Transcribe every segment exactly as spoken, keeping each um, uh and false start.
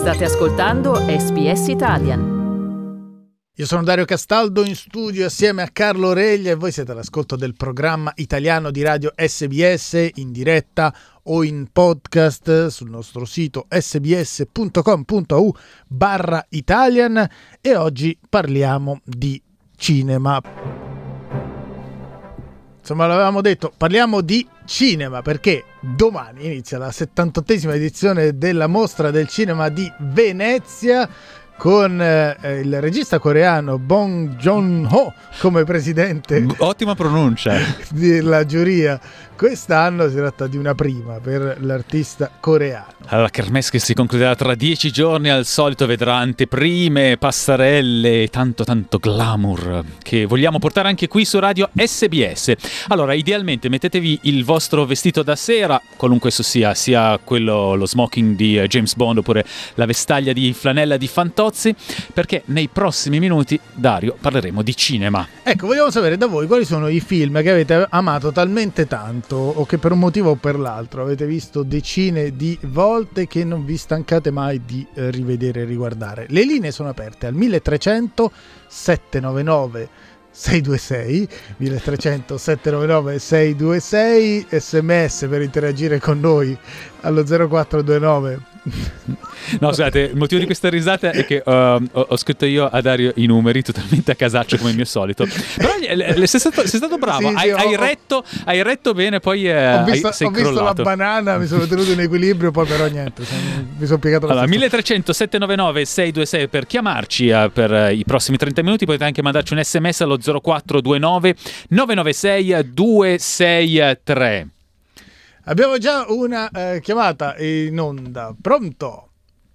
State ascoltando S B S Italian. Io sono Dario Castaldo in studio assieme a Carlo Reglia e voi siete all'ascolto del programma italiano di radio S B S in diretta o in podcast sul nostro sito sbs.com.au barra Italian e oggi parliamo di cinema. Insomma, l'avevamo detto, parliamo di cinema perché domani inizia la settantottesima edizione della Mostra del Cinema di Venezia con eh, il regista coreano Bong Joon-ho come presidente. Ottima pronuncia della giuria. Quest'anno si tratta di una prima per l'artista coreano. Allora, Kermesse che si concluderà tra dieci giorni al solito vedrà anteprime, passerelle, tanto tanto glamour che vogliamo portare anche qui su radio S B S. Allora, idealmente mettetevi il vostro vestito da sera, qualunque esso sia, sia quello, lo smoking di James Bond oppure la vestaglia di flanella di Fantozzi, perché nei prossimi minuti, Dario, parleremo di cinema. Ecco, vogliamo sapere da voi quali sono i film che avete amato talmente tanto o che per un motivo o per l'altro avete visto decine di volte che non vi stancate mai di eh, rivedere e riguardare. Le linee sono aperte al milletrecento settecentonovantanove seicentoventisei milletrecento settecentonovantanove seicentoventisei, sms per interagire con noi allo zero quattro due nove. No, scusate, il motivo di questa risata è che uh, ho, ho scritto io a Dario i numeri totalmente a casaccio come il mio solito. Però le, le, sei, stato, sei stato bravo, sì, hai, sì, hai, ho, retto, hai retto bene, poi eh, ho visto, hai, sei ho visto crollato. La banana, mi sono tenuto in equilibrio, poi però niente, sono, mi sono piegato la allora, milletrecento settecentonovantanove seicentoventisei per chiamarci uh, per uh, i prossimi trenta minuti. Potete anche mandarci un sms allo zero quattro due nove nove nove sei due sei tre. Abbiamo già una eh, chiamata in onda. Pronto?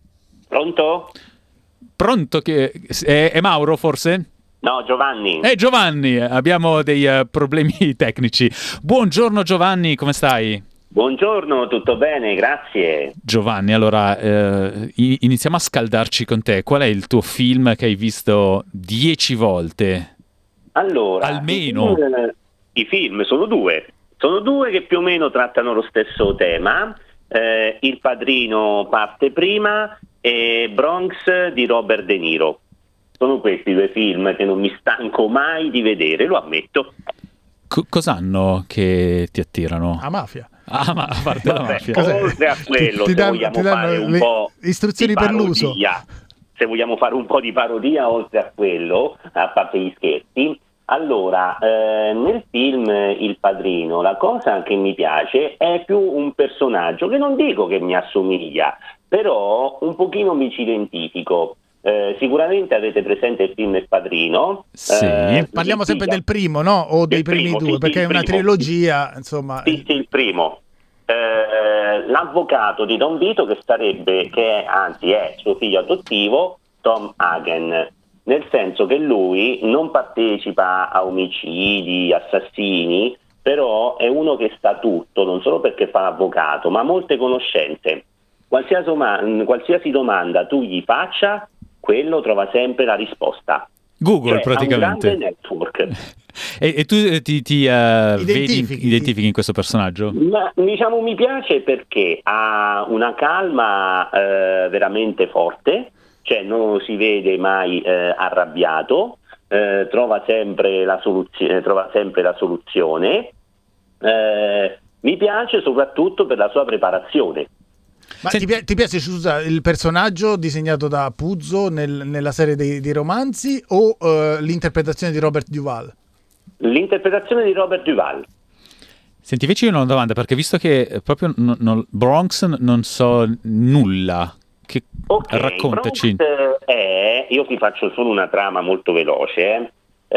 Pronto? Pronto? Che è, è Mauro forse? No, Giovanni. È Giovanni, abbiamo dei uh, problemi tecnici. Buongiorno Giovanni, come stai? Buongiorno, tutto bene, grazie. Giovanni, allora eh, iniziamo a scaldarci con te. Qual è il tuo film che hai visto dieci volte? Allora, almeno. I film, i film sono due. Sono due che più o meno trattano lo stesso tema. Eh, Il Padrino parte prima e Bronx di Robert De Niro. Sono questi due film che non mi stanco mai di vedere, lo ammetto. C- cos'hanno che ti attirano? La mafia. Ah, ma a parte Vabbè, la mafia. Cos'è? Oltre a quello, Ti- ti se danno- vogliamo ti danno fare un le po' istruzioni di per l'uso. parodia, se vogliamo fare un po' di parodia oltre a quello, a parte gli scherzi, allora, eh, nel film Il Padrino la cosa che mi piace è più un personaggio che non dico che mi assomiglia, però un pochino mi ci identifico. Eh, sicuramente avete presente il film Il Padrino. Sì. Eh, Parliamo sempre sì, del primo, no? O dei il primi primo, due, sì, perché sì, è una il primo. trilogia, insomma. Sì, sì, il primo. Eh, l'avvocato di Don Vito che sarebbe, che è, anzi è suo figlio adottivo, Tom Hagen. Nel senso che lui non partecipa a omicidi, assassini, però è uno che sa tutto, non solo perché fa l'avvocato, ma ha molte conoscenze. Qualsiasi, qualsiasi domanda tu gli faccia, quello trova sempre la risposta. Google, cioè, praticamente. Ha un grande network. e, e tu ti, ti uh, Identifichi. vedi, identifichi in questo personaggio? Ma diciamo mi piace perché ha una calma eh, veramente forte, cioè non si vede mai eh, arrabbiato, eh, trova sempre la soluzione, trova sempre la soluzione. Eh, mi piace soprattutto per la sua preparazione. Ma Senti- ti, pi- ti piace, scusa, il personaggio disegnato da Puzo nel- nella serie dei, dei romanzi o eh, l'interpretazione di Robert Duvall? L'interpretazione di Robert Duvall. Senti, invece io ho una domanda, perché visto che proprio non, non, Bronx non so nulla, che Ok, raccontaci. Bronx è, io ti faccio solo una trama molto veloce,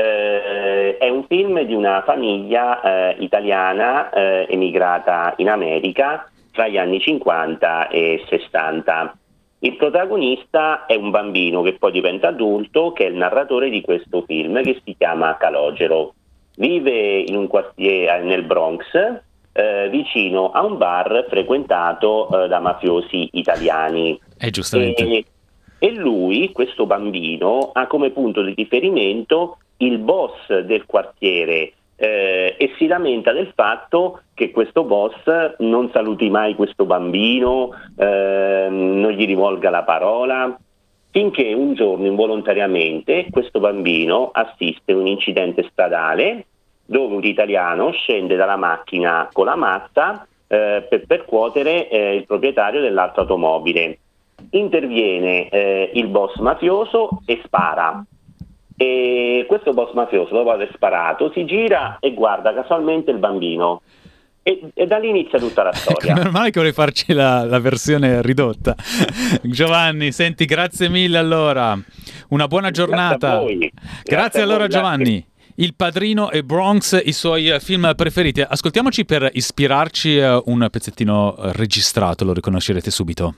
eh, è un film di una famiglia eh, italiana eh, emigrata in America tra gli anni cinquanta e sessanta. Il protagonista è un bambino che poi diventa adulto, che è il narratore di questo film, che si chiama Calogero. Vive in un quartiere nel Bronx, eh, vicino a un bar frequentato eh, da mafiosi italiani. Eh, giustamente. E, e lui, questo bambino, ha come punto di riferimento il boss del quartiere eh, e si lamenta del fatto che questo boss non saluti mai questo bambino, eh, non gli rivolga la parola, finché un giorno involontariamente questo bambino assiste a un incidente stradale dove un italiano scende dalla macchina con la mazza eh, per percuotere eh, il proprietario dell'altra automobile. Interviene eh, il boss mafioso e spara. E questo boss mafioso, dopo aver sparato, si gira e guarda casualmente il bambino. E, e da lì inizia tutta la storia. Meno male che vuoi farci la, la versione ridotta. Giovanni, senti, grazie mille allora. Una buona giornata. Grazie a voi. Grazie, Grazie a allora voi, grazie. Giovanni. Il Padrino e Bronx, i suoi film preferiti. Ascoltiamoci per ispirarci un pezzettino registrato, lo riconoscerete subito.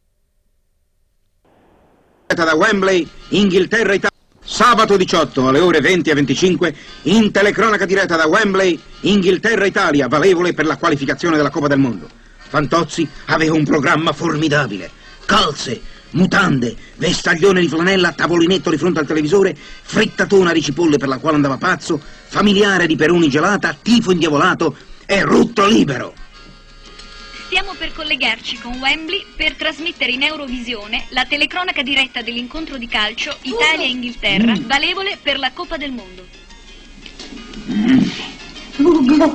Da Wembley, Inghilterra, Italia. Sabato diciotto alle ore venti e venticinque in telecronaca diretta da Wembley, Inghilterra, Italia, valevole per la qualificazione della Coppa del Mondo. Fantozzi aveva un programma formidabile. Calze, mutande, vestaglione di flanella, tavolinetto di fronte al televisore, frittatona di cipolle per la quale andava pazzo, familiare di peroni gelata, tifo indiavolato e rutto libero. Stiamo per collegarci con Wembley per trasmettere in Eurovisione la telecronaca diretta dell'incontro di calcio Italia-Inghilterra, valevole per la Coppa del Mondo. Ugo,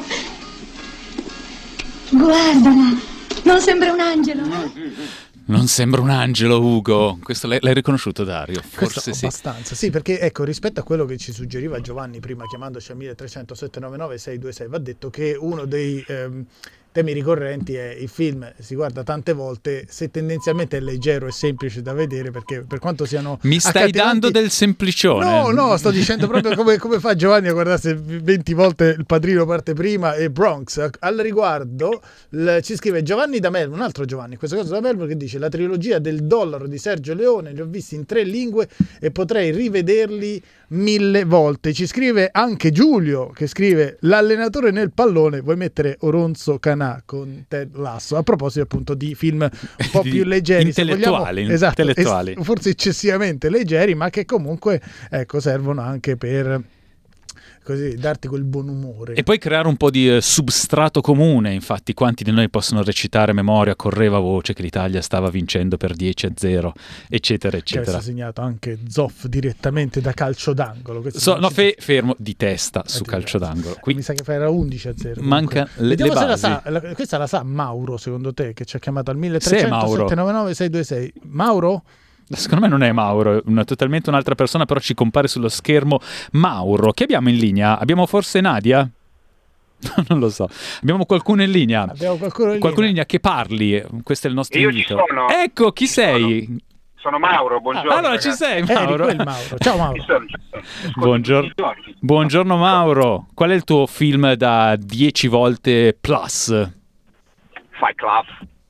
guardala, non sembra un angelo? Non sembra un angelo, Ugo. Questo l'hai, l'hai riconosciuto, Dario? Forse Questo sì. abbastanza, sì, perché ecco, rispetto a quello che ci suggeriva Giovanni prima chiamandoci al milletrecento sette nove nove sei due sei, va detto che uno dei ehm, temi ricorrenti è il film, si guarda tante volte, se tendenzialmente è leggero e semplice da vedere, perché per quanto siano Mi stai accattivanti- dando del semplicione. No, no, sto dicendo proprio come, come fa Giovanni a guardarsi venti volte Il Padrino parte prima e Bronx. Al riguardo l- ci scrive Giovanni da Melbourne, un altro Giovanni, in questo caso da Melbourne, che dice: la trilogia del dollaro di Sergio Leone li ho visti in tre lingue e potrei rivederli mille volte. Ci scrive anche Giulio, che scrive: l'allenatore nel pallone, vuoi mettere Oronzo Canà con Ted Lasso? A proposito appunto di film un po' Di più leggeri, se intellettuali, vogliamo, esatto, intellettuali. es- forse eccessivamente leggeri, ma che comunque ecco servono anche per così darti quel buon umore. E poi creare un po' di eh, substrato comune. Infatti, quanti di noi possono recitare a memoria, correva voce che l'Italia stava vincendo per dieci a zero, eccetera, Che eccetera. avesse segnato anche Zoff direttamente da calcio d'angolo. Questo So, non no, ci- fe- fermo di testa Eh, su di calcio testa. d'angolo. Mi Qui sa che era undici a zero. manca comunque. le, Vediamo le se la basi. sa, la- questa la sa Mauro, secondo te, che ci ha chiamato al Sì, milletrecento Mauro. sette nove nove sei due sei. Mauro? Secondo me non è Mauro, è una, totalmente un'altra persona, però ci compare sullo schermo Mauro. Che abbiamo in linea? Abbiamo forse Nadia? Non lo so. Abbiamo qualcuno in linea? Abbiamo qualcuno in Qualcuno in linea? linea che parli? Questo è il nostro Io ci invito. sono. Ecco, chi Ci sono. sei? Sono Mauro, buongiorno. Ah, allora ci ragazzi. sei, Eri Mauro. quel Mauro. Ciao Mauro. Ci sono, ci sono. Ascolto Buongiorno. tutti i giorni. Buongiorno Mauro. Qual è il tuo film da dieci volte plus? Fight Club.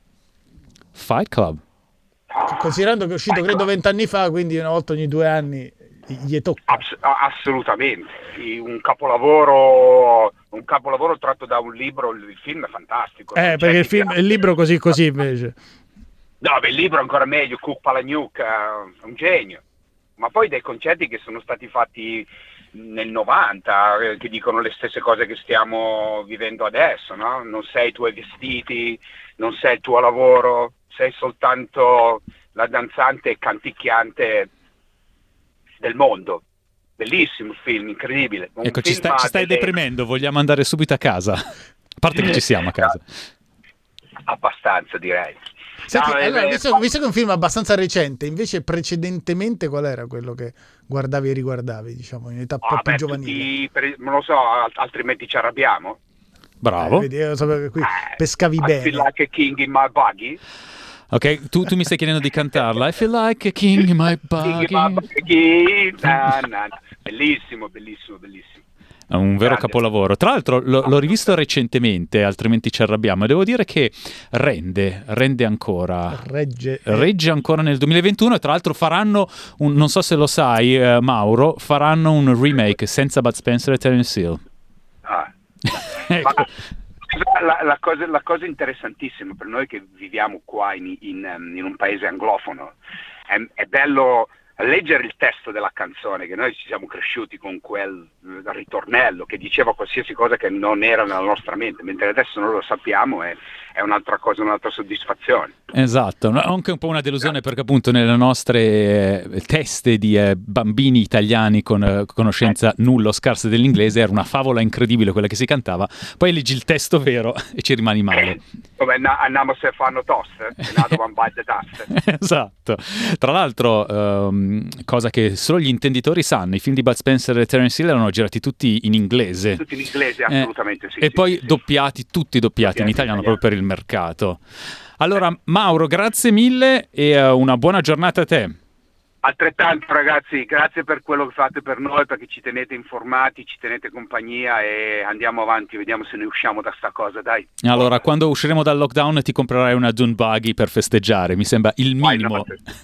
Fight Club. Considerando che è uscito credo vent'anni fa, quindi una volta ogni due anni gli tocca. Ass- assolutamente. Un capolavoro, un capolavoro tratto da un libro, il film è fantastico. Eh, Non perché c'è il film, chi- il libro così così invece. No, beh, il libro è ancora meglio, Cook Palahniuk, è un genio. Ma poi dei concetti che sono stati fatti nel novanta, eh, che dicono le stesse cose che stiamo vivendo adesso, no? Non sei i tuoi vestiti, non sei il tuo lavoro, sei soltanto la danzante e canticchiante del mondo. Bellissimo il film, incredibile. Un Ecco, ci, film sta- ci stai delle- deprimendo, vogliamo andare subito a casa. A parte che ci siamo a casa. Abbastanza, direi. Senti, No, eh, allora, beh, visto, visto che è un film abbastanza recente, invece precedentemente qual era quello che guardavi e riguardavi, diciamo, in età un po' ah, più beh, giovanile? tutti- per- non lo so, al- altrimenti ci arrabbiamo. Bravo. Eh, vedi, io sapevo che qui Eh, pescavi I bene. feel like a king in my buggy. Ok, tu, tu mi stai chiedendo di cantarla. I feel like a king in my King in my buggy. buggy. Na, na, na. Bellissimo, bellissimo, bellissimo. È un vero Grande. capolavoro. Tra l'altro lo- l'ho rivisto recentemente, altrimenti ci arrabbiamo, e devo dire che rende, rende ancora. Regge. Regge ancora nel duemilaventuno e tra l'altro faranno, un, non so se lo sai eh, Mauro, faranno un remake senza Bud Spencer e Terence Hill. Ah. Ecco. Ma la, la, cosa, la cosa interessantissima per noi che viviamo qua in, in, um, in un paese anglofono è, è bello leggere il testo della canzone, che noi ci siamo cresciuti con quel ritornello che diceva qualsiasi cosa che non era nella nostra mente, mentre adesso non lo sappiamo, è, è un'altra cosa, un'altra soddisfazione. Esatto, anche un po' una delusione perché appunto nelle nostre eh, teste di eh, bambini italiani con eh, conoscenza nulla o scarsa dell'inglese era una favola incredibile quella che si cantava, poi leggi il testo vero e ci rimani male. Come andiamo se fanno tosse, van by the tasse. Esatto. Tra l'altro, um, cosa che solo gli intenditori sanno, i film di Bud Spencer e Terence Hill erano girati tutti in inglese. Tutti in inglese, assolutamente eh, sì. E sì, poi sì, doppiati, tutti doppiati, doppiati in italiano, italiano proprio per il mercato. Allora, Mauro, grazie mille e uh, una buona giornata a te. Altrettanto ragazzi, grazie per quello che fate per noi, perché ci tenete informati, ci tenete compagnia e andiamo avanti, vediamo se ne usciamo da sta cosa, dai. Allora, quando usciremo dal lockdown ti comprerai una Dune Buggy per festeggiare, mi sembra il minimo.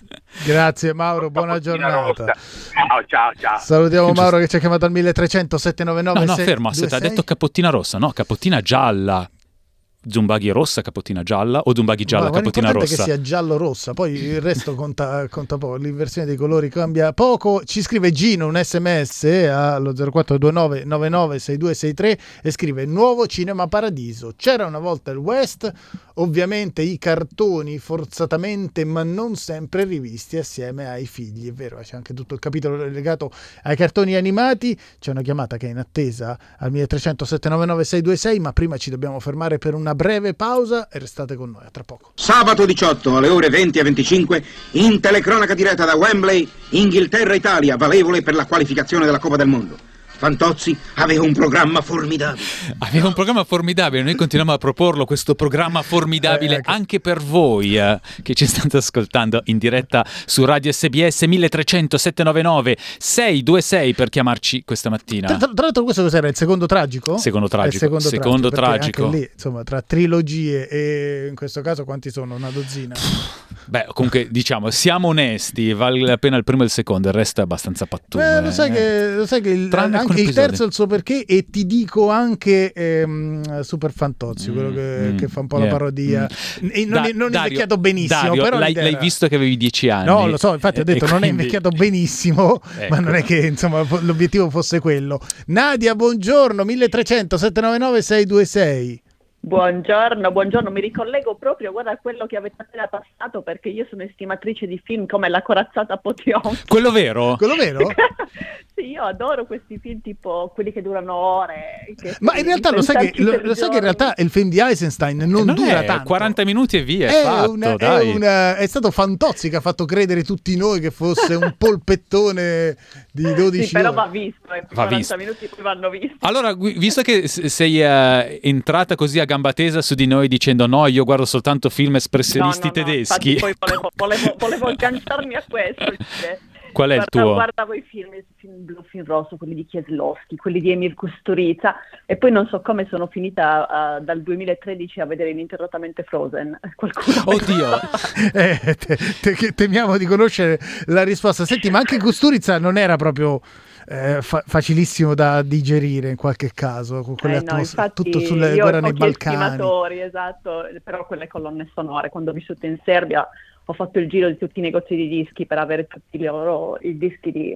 Grazie Mauro, buona giornata. Ciao, ciao, ciao. Salutiamo Mauro che ci ha chiamato al milletrecento sette nove nove. No, no, fermo, aspetta, ha detto capottina rossa, no, capottina gialla. Zumbaghi rossa, capottina gialla o Zumbaghi gialla, ma capottina rossa? L'importante è che sia giallo-rossa, poi il resto conta, conta poco, l'inversione dei colori cambia poco. Ci scrive Gino un sms allo zero quattro due nove nove nove sei due sei tre e scrive: nuovo Cinema Paradiso, c'era una volta il West, ovviamente i cartoni forzatamente ma non sempre rivisti assieme ai figli, è vero, c'è anche tutto il capitolo legato ai cartoni animati. C'è una chiamata che è in attesa al milletrecento sette nove nove sei due sei, ma prima ci dobbiamo fermare per una breve pausa e restate con noi, a tra poco. Sabato diciotto alle ore venti e venticinque in telecronaca diretta da Wembley, Inghilterra-Italia, valevole per la qualificazione della Coppa del Mondo. Fantozzi aveva un programma formidabile. Aveva un programma formidabile, noi continuiamo a proporlo, questo programma formidabile, eh, ecco. Anche per voi eh, che ci state ascoltando in diretta su Radio S B S milletrecento sette nove nove sei due sei per chiamarci questa mattina. Tra, tra, tra l'altro questo cos'era? Il secondo tragico? Secondo tragico. Secondo, secondo tragico. tragico. Anche lì, insomma, tra trilogie e in questo caso quanti sono? Una dozzina? Beh, comunque diciamo, siamo onesti, vale la pena il primo e il secondo, il resto è abbastanza pattume. Beh, lo sai che, lo sai che il, anche il terzo è il suo perché, e ti dico anche ehm, Super Fantozzi, quello che, mm, che fa un po' yeah, la parodia. Mm. E non, Da, è, non Dario, è invecchiato benissimo. Dario, però l'hai, l'hai visto che avevi dieci anni. No, lo so, infatti ho detto e non quindi... è invecchiato benissimo, ecco. Ma non è che insomma l'obiettivo fosse quello. Nadia, buongiorno, milletrecento sette nove nove sei due sei. Buongiorno, buongiorno, mi ricollego proprio, guarda, a quello che avete appena passato, perché io sono estimatrice di film come La corazzata Potionchi. Quello vero? Quello vero? Sì, io adoro questi film tipo quelli che durano ore. Che Ma in realtà lo sai che, lo, lo sai che in realtà il film di Eisenstein non, non dura è, tanto. quaranta minuti e via, è, è, fatto, una, dai. È, una, è stato Fantozzi che ha fatto credere tutti noi che fosse un polpettone di dodici sì, però ore. va visto, eh, va quaranta visto. minuti poi vanno visti. Allora, visto che sei uh, entrata così a gamba tesa su di noi dicendo no, io guardo soltanto film espressionisti no, no, no, tedeschi. Poi volevo, volevo, volevo agganciarmi a questo. Cioè, qual è guarda, il tuo? Guardavo i film, il film blu, film rosso, quelli di Kieslowski, quelli di Emil Kusturica, e poi non so come sono finita uh, dal duemilatredici a vedere ininterrottamente Frozen. Qualcuno Oddio! eh, te, te, temiamo di conoscere la risposta. Senti, ma anche Kusturica non era proprio... Eh, fa- facilissimo da digerire in qualche caso, con quelle eh no, atmos- tutto io sulle guerre nei Balcani. Estimatori, esatto, però quelle colonne sonore, quando ho vissuto in Serbia ho fatto il giro di tutti i negozi di dischi per avere tutti i loro i dischi di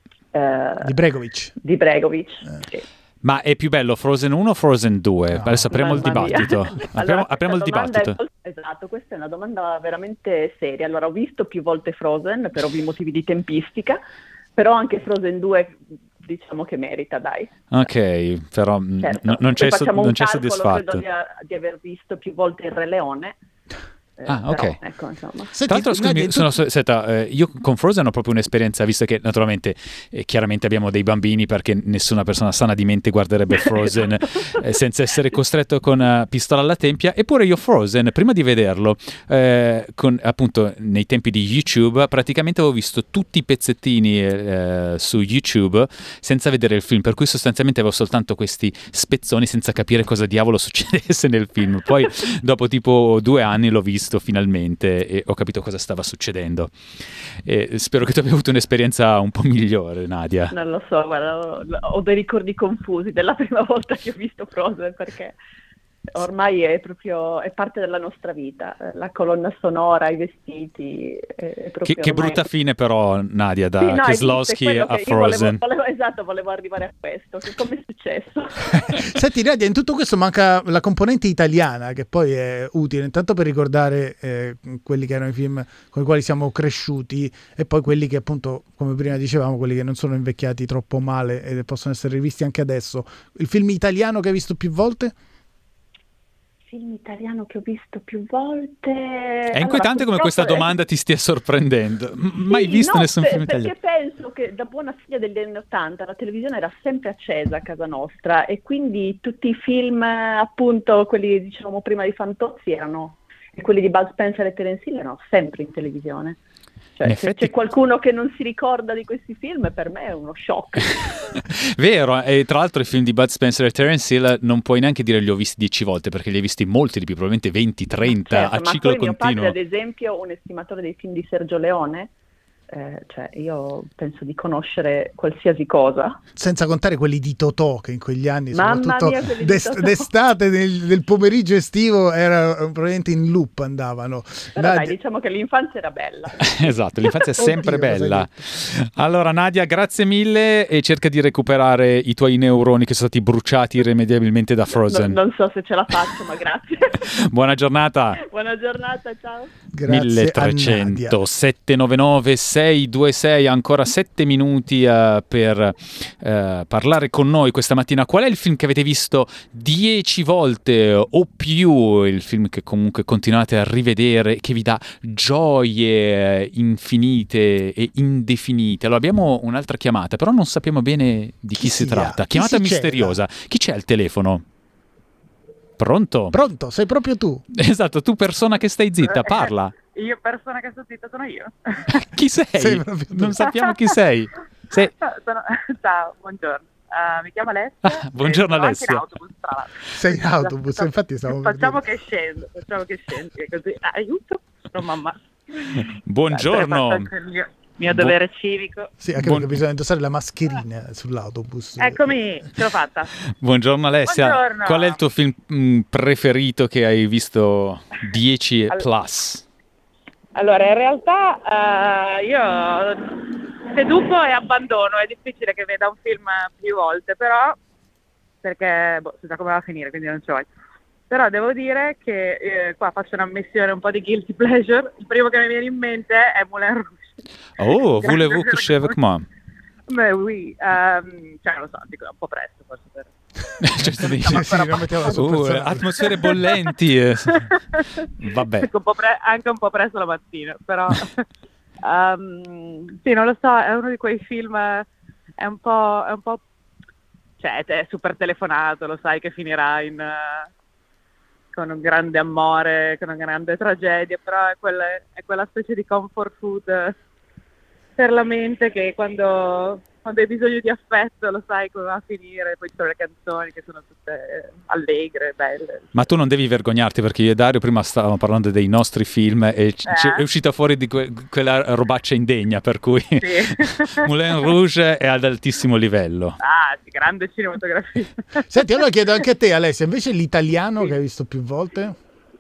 eh, di Bregovic di Bregovic eh. Sì. Ma è più bello Frozen uno o Frozen due? No. Adesso apriamo il dibattito. Apriamo, allora, apriamo il dibattito. È, esatto, questa è una domanda veramente seria. Allora, ho visto più volte Frozen per ovvi motivi di tempistica, però anche Frozen due diciamo che merita, dai. Ok, però certo. n- non c'è, so- non c'è soddisfatto. Credo di, di aver visto più volte Il Re Leone. Ah, ok. Però, ecco, insomma. Senti, Tra l'altro, scusami, sono, senta, eh, io con Frozen ho proprio un'esperienza, visto che naturalmente eh, chiaramente abbiamo dei bambini, perché nessuna persona sana di mente guarderebbe Frozen eh, senza essere costretto con uh, pistola alla tempia. Eppure io Frozen, prima di vederlo, eh, con, appunto nei tempi di YouTube, praticamente avevo visto tutti i pezzettini eh, su YouTube senza vedere il film, per cui sostanzialmente avevo soltanto questi spezzoni senza capire cosa diavolo succedesse nel film. Poi dopo tipo due anni l'ho visto finalmente e ho capito cosa stava succedendo, e spero che tu abbia avuto un'esperienza un po' migliore, Nadia. Non lo so, guarda, ho, ho dei ricordi confusi della prima volta che ho visto Frozen, perché ormai è proprio è parte della nostra vita, la colonna sonora, i vestiti. È, è proprio che, che ormai... brutta fine però, Nadia, da sì, no, Kieslowski a Frozen. Volevo, volevo, esatto, volevo arrivare a questo, che come è successo? Senti Nadia, in tutto questo manca la componente italiana, che poi è utile intanto per ricordare eh, quelli che erano i film con i quali siamo cresciuti e poi quelli che appunto, come prima dicevamo, quelli che non sono invecchiati troppo male e possono essere rivisti anche adesso. Il film italiano che hai visto più volte? Film italiano che ho visto più volte. È inquietante allora, come questa domanda ti stia sorprendendo. Sì, mai visto no, nessun per, film italiano? Perché penso che da buona figlia degli anni Ottanta la televisione era sempre accesa a casa nostra e quindi tutti i film, appunto, quelli dicevamo prima di Fantozzi erano, e quelli di Bud Spencer e Terence Hill erano sempre in televisione. Cioè, se effetti... c'è qualcuno che non si ricorda di questi film, per me è uno shock. Vero, e tra l'altro i film di Bud Spencer e Terence Hill non puoi neanche dire li ho visti dieci volte, perché li hai visti molti di più, probabilmente venti trenta, certo, a ciclo ma poi continuo. Mio padre, ad esempio, un estimatore dei film di Sergio Leone, eh, cioè io penso di conoscere qualsiasi cosa. Senza contare quelli di Totò, che in quegli anni, Mamma soprattutto mia, d'est- d'estate, del, del pomeriggio estivo, era probabilmente in loop andavano. Però Nadia... dai, diciamo che l'infanzia era bella. Esatto, l'infanzia è sempre Oddio, bella. Allora Nadia, grazie mille e cerca di recuperare i tuoi neuroni che sono stati bruciati irrimediabilmente da Frozen. Non, non so se ce la faccio, ma grazie. Buona giornata. Buona giornata, ciao. Grazie milletrecento settecentonovantanove sei due sei, ancora sette minuti uh, per uh, parlare con noi questa mattina. Qual è il film che avete visto dieci volte o più, il film che comunque continuate a rivedere, che vi dà gioie infinite e indefinite? Allora abbiamo un'altra chiamata, però non sappiamo bene di chi, chi si tratta. Chi chiamata si misteriosa. C'era? Chi c'è al telefono? Pronto? Pronto, sei proprio tu. Esatto, tu persona che stai zitta, parla. Io persona che sto zitta sono io. Chi sei? sei non sappiamo chi sei. sei... Sono... Ciao, buongiorno. Uh, mi chiamo Alessia. Ah, buongiorno Alessia. Sono anche in autobus, tra l'altro. Sei in autobus, Facciamo, infatti stavo Facciamo che scendo, facciamo che scendo, così aiuto. No, mamma. Buongiorno. Il mio, mio dovere Bu- civico. Sì, anche Buon... perché bisogna indossare la mascherina sull'autobus. Eccomi, ce l'ho fatta. Buongiorno Alessia. Buongiorno. Qual è il tuo film mh, preferito che hai visto dieci All... plus? Allora, in realtà uh, io seduco e abbandono, è difficile che veda un film più volte, però, perché boh, si sa come va a finire, quindi non ce l'ho. Però devo dire che eh, qua faccio un'ammissione un po' di guilty pleasure, il primo che mi viene in mente è Moulin Rouge. Oh, voulez-vous coucher avec moi? Beh, oui, um, cioè lo so, dico, è un po' presto forse per... cioè, sì, sì, sì, uh, atmosfere bollenti. Vabbè. Un po pre- anche un po' presto la mattina, però um, sì, non lo so, è uno di quei film, è un po', è un po', cioè è super telefonato, lo sai che finirà in uh, con un grande amore, con una grande tragedia, però è quella, è quella specie di comfort food per la mente che quando quando hai bisogno di affetto lo sai come va a finire, poi ci sono le canzoni che sono tutte allegre, belle. Ma tu non devi vergognarti, perché io e Dario prima stavamo parlando dei nostri film e eh? è uscita fuori di que- quella robaccia indegna, per cui sì. Moulin Rouge è ad altissimo livello. Ah, sì, grande cinematografia. Senti, allora chiedo anche a te Alessia, invece l'italiano sì. che hai visto più volte?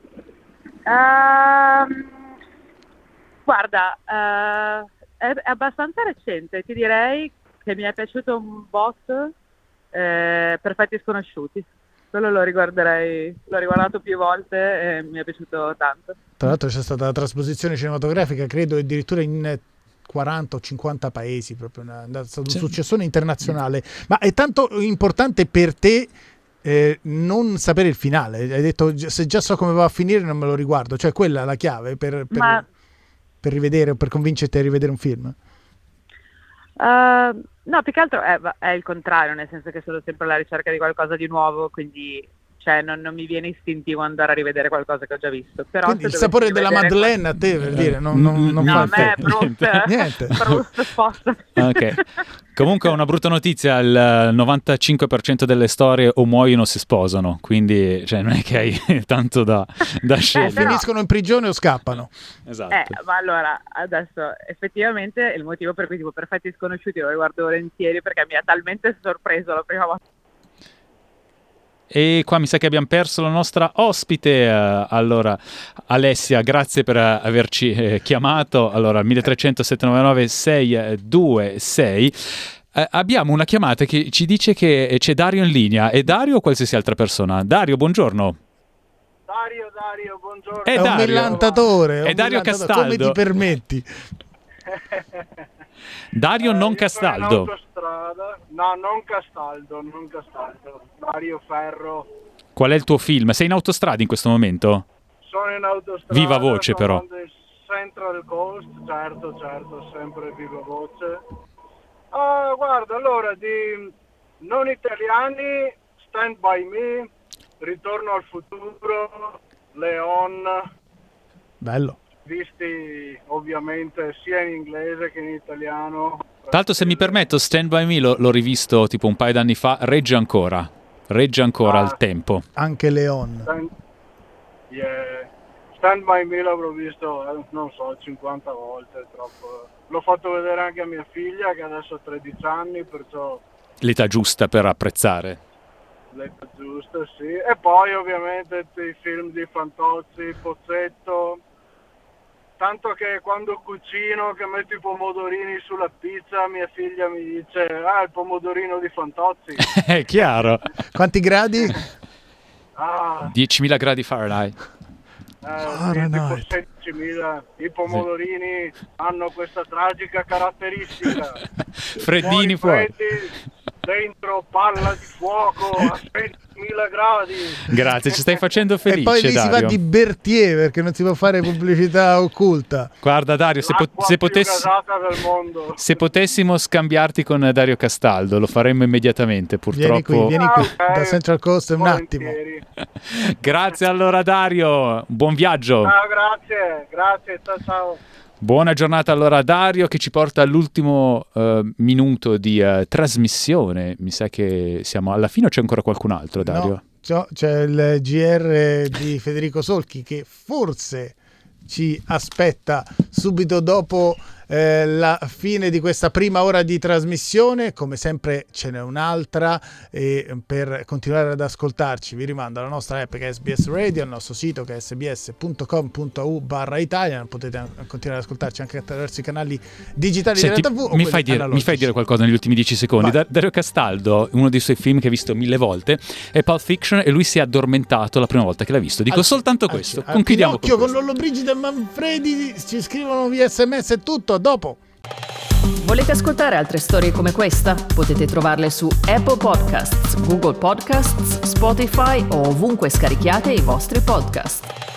Um, guarda, uh, è, è abbastanza recente, ti direi che mi è piaciuto un botto, eh, Perfetti Sconosciuti. Quello lo riguarderei, l'ho riguardato più volte e mi è piaciuto tanto. Tra l'altro c'è stata la trasposizione cinematografica, credo addirittura in quaranta o cinquanta paesi, proprio una, è stato un successone internazionale. Ma è tanto importante per te eh, non sapere il finale? Hai detto, se già so come va a finire non me lo riguardo, cioè quella è la chiave per, per, Ma... per rivedere o per convincerti a rivedere un film? Uh, no, più che altro è, è il contrario, nel senso che sono sempre alla ricerca di qualcosa di nuovo, quindi cioè, non, non mi viene istintivo andare a rivedere qualcosa che ho già visto. Però quindi il sapore della Madeleine qual... a te, per dire, non, non, non no, fa a me è brutta, niente. brutta sposta. Ok. Comunque una brutta notizia, il novantacinque per cento delle storie o muoiono o si sposano, quindi cioè, non è che hai tanto da, da scegliere. Eh, però... Finiscono in prigione o scappano. Esatto. Eh, ma allora, adesso effettivamente il motivo per cui tipo Perfetti Sconosciuti lo riguardo volentieri, perché mi ha talmente sorpreso la prima volta. E qua mi sa che abbiamo perso la nostra ospite. Uh, allora, Alessia, grazie per uh, averci eh, chiamato. Allora, mille trecento sette nove nove sei due sei. Uh, abbiamo una chiamata che ci dice che c'è Dario in linea. È Dario o qualsiasi altra persona? Dario, buongiorno. Dario, Dario, buongiorno. È, è Dario. un millantatore. È, è Dario millantatore. Castaldo. Come ti permetti? Dario eh, non io Castaldo. sono in autostrada. No, non Castaldo, non Castaldo. Dario Ferro. Qual è il tuo film? Sei in autostrada in questo momento? Sono in autostrada. Viva voce, però. Sono in Central Coast, certo, certo, sempre viva voce. Ah, guarda, allora, di non italiani, Stand By Me, Ritorno al futuro, Leon. Bello. Visti ovviamente sia in inglese che in italiano. Tra l'altro, se mi permetto, Stand By Me l'ho, l'ho rivisto tipo un paio d'anni fa, regge ancora, regge ancora ah, al tempo. Anche Leon. Stand, yeah. Stand By Me l'avrò visto, eh, non so, cinquanta volte, troppo. L'ho fatto vedere anche a mia figlia che adesso ha tredici anni, perciò... L'età giusta per apprezzare. L'età giusta, sì. E poi ovviamente i film di Fantozzi, Pozzetto... Tanto che quando cucino, che metto i pomodorini sulla pizza, mia figlia mi dice ah, il pomodorino di Fantozzi. È chiaro. Quanti gradi? Ah, diecimila gradi Fahrenheit. Eh, tipo sedicimila. I pomodorini sì. hanno questa tragica caratteristica. Freddini fuori. Dentro palla di fuoco a trentamila gradi. Grazie, ci stai facendo felice. E poi lì Dario. si va di Berthier perché non si può fare pubblicità occulta. Guarda Dario, se, po- se, potessi- del mondo. se potessimo scambiarti con Dario Castaldo lo faremmo immediatamente, purtroppo. Vieni qui, vieni qui ah, okay. da Central Coast un Volentieri. attimo. Grazie allora Dario, buon viaggio. Ciao, grazie, grazie, ciao ciao. Buona giornata allora a Dario che ci porta all'ultimo uh, minuto di uh, trasmissione. Mi sa che siamo alla fine o c'è ancora qualcun altro, Dario? No, c'è il G R di Federico Solchi che forse ci aspetta subito dopo eh, la fine di questa prima ora di trasmissione. Come sempre ce n'è un'altra e per continuare ad ascoltarci vi rimando alla nostra app che è S B S Radio, al nostro sito che è sbs punto com punto a u barra Italian. Potete continuare ad ascoltarci anche attraverso i canali digitali Senti, della tivù. Mi fai, dire, mi fai dire qualcosa negli ultimi dieci secondi? Da- Dario Castaldo, uno dei suoi film che ha visto mille volte è Pulp Fiction e lui si è addormentato la prima volta che l'ha visto. Dico al, soltanto al, questo. Al, Conchiudiamo al con Pinocchio, con Lollobrigida e Manfredi ci scrivono via sms e tutto. A dopo. Volete ascoltare altre storie come questa? Potete trovarle su Apple Podcasts, Google Podcasts, Spotify o ovunque scarichiate i vostri podcast.